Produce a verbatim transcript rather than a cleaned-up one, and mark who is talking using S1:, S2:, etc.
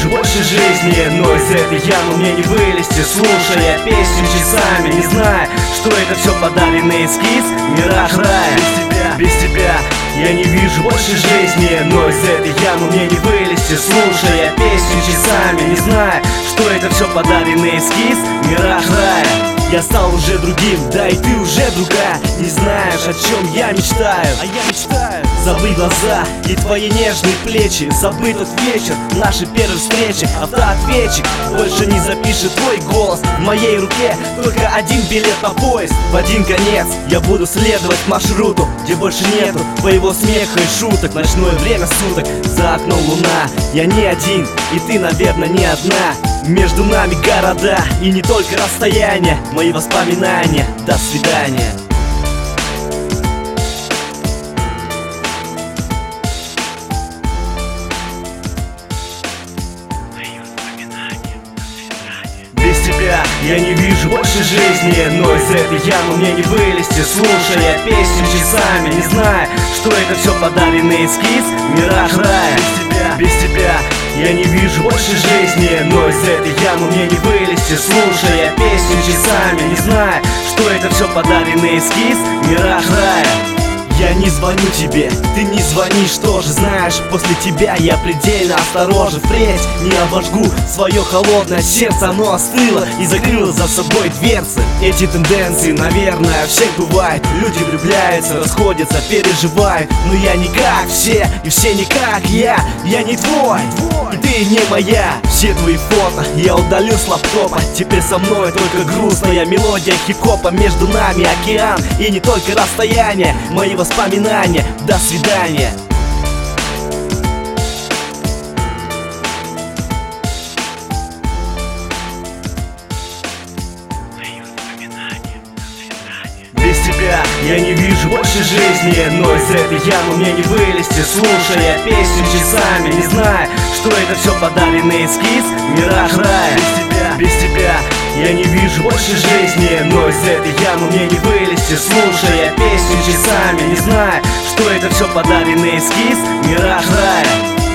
S1: вижу больше жизни, но из этой ямы мне не вылезти, слушая песню часами, не зная, что это все подаренный эскиз, мираж рая. Без тебя, без тебя я не вижу больше жизни, но из этой ямы мне не вылезти, слушая песню часами, не зная, что это все подаренный эскиз, мираж рая. Я стал уже другим, да и ты уже другая. Не знаешь, о чем я мечтаю, а я мечтаю забыть глаза и твои нежные плечи, забыть тот вечер нашей первой встречи. Автоответчик больше не запишет твой голос. В моей руке только один билет на поезд. В один конец я буду следовать маршруту, где больше нету твоего смеха и шуток. Ночное время суток, за окном луна. Я не один, и ты, наверное, не одна. Между нами города, и не только расстояние. Мои воспоминания, до свидания. Без тебя я не вижу больше жизни, но из этой ямы мне не вылезти, слушая песню часами, не зная, что это все подаренный эскиз, мираж рая. Без тебя я не вижу больше жизни, но из этой ямы мне не вылезти, слушая песню часами, не зная, что это все подаренный эскиз, мираж рая. Я не звоню тебе, ты не звонишь тоже. Знаешь, после тебя я предельно осторожен. Впредь не обожгу свое холодное сердце. Оно остыло и закрыло за собой дверцы. Эти тенденции, наверное, у всех бывает. Люди влюбляются, расходятся, переживают. Но я не как все, и все не как я. Я не твой, и ты не моя. Все твои фото я удалил с лаптопа. Теперь со мной только грустная мелодия хип-хопа. Между нами океан и не только расстояние. Мои воспоминания, до свидания. Без тебя я не вижу больше жизни, но из этой ямы мне не вылезти, слушая песню часами, не зная, что это все подаренный эскиз, мираж рая. Без тебя, без тебя я не вижу больше жизни, но из этой ямы мне не вылезти, слушая песню часами, не зная, что это все подаренный эскиз, мираж рая.